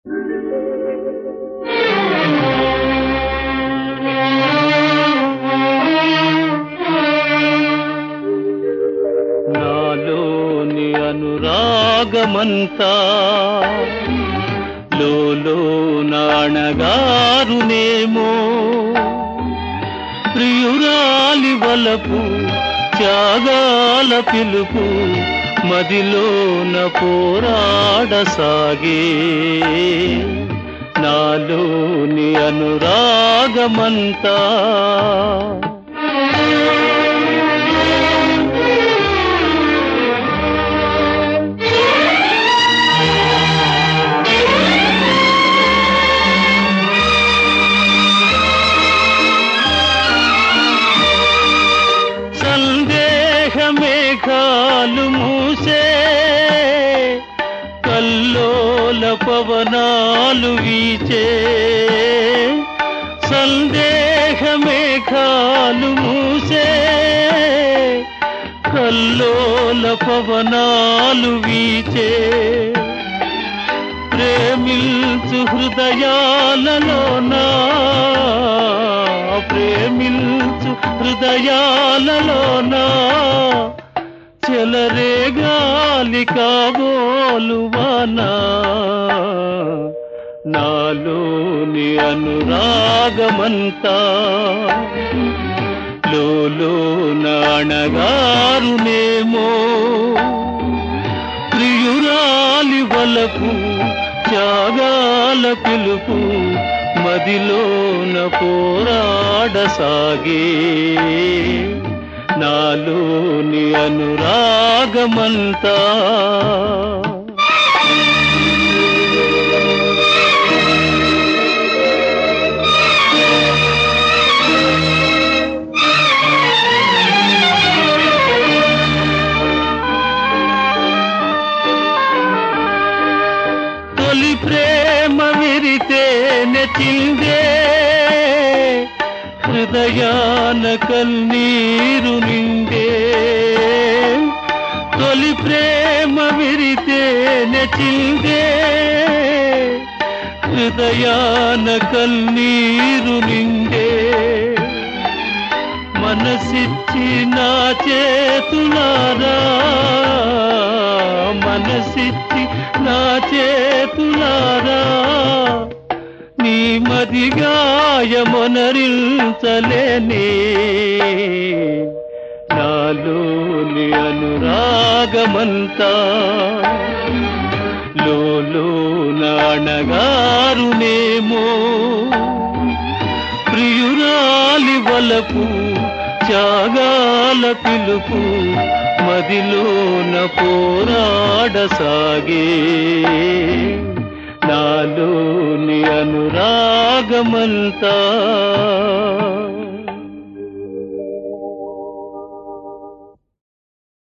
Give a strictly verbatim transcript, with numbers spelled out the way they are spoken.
నాలోని అనురాగమంతా లోలో నాణగారునేమో, ప్రియురాలి వలపు త్యాగాల పిలుపు మదిలోన పోరాడసాగే. నాలోని అనురాగమంతా మేఘాలు మూసే కల్లోల పవనాలు వీచే, సందేహ మేఘాలు మూసే కల్లోల పవనాలు వీచే, ప్రేమిల్చు హృదయాలలోనా ప్రేమిల్చు హృదయాలలోనా చెలరేగాలి కాబోలువానా. నాలోని అనురాగమంతా లోలో నాణగారునేమో, ప్రియురాలి వలపు త్యాగాల పిలుపు మదిలోన పోరాడసాగే. నాలోని అనురాగమంతా తొలి ప్రేమ విరితే నెచిందే, హృదయాన కన్నీరు నిండే, తొలి ప్రేమ విరితే నెచిందే, హృదయాన కన్నీరు నిండే, మనసిచ్చి నా చేతులారా మనసిచ్చి నా చేతులారా నీ మదిగాయమొనరించలేనే. నాలోని అనురాగమంతా లోలో నాణగారునేమో, ప్రియురాలి వలపు త్యాగాల పిలుపు మదిలోన పోరాడసాగే. నాలోని అనురాగమంతా